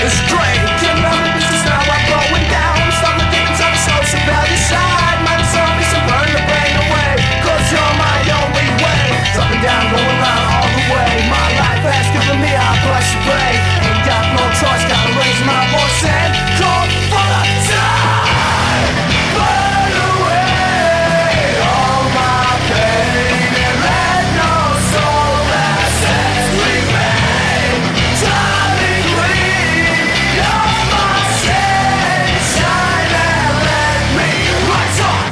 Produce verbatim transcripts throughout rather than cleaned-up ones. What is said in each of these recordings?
It's great. Get down to business now, I'm going down. Stop the things on the social value side. Man, some me some burn the pain away. Cause you're my only way. Dropping down, going round all the way. My life has given me a price to pay. Ain't got no choice, gotta raise my voice and call for the time. Burn away all my pain and let no soul that sets remain. Darling queen, you're my sunshine and let me rise up.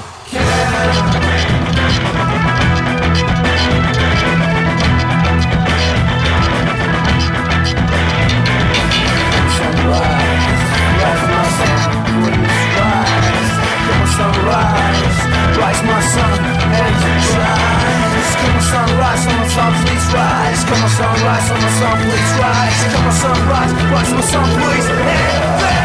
Rise my sun and rise. Come on sunrise, on my sun please rise. Come on sunrise, on my sun please rise. Come on sunrise, rise my sun please.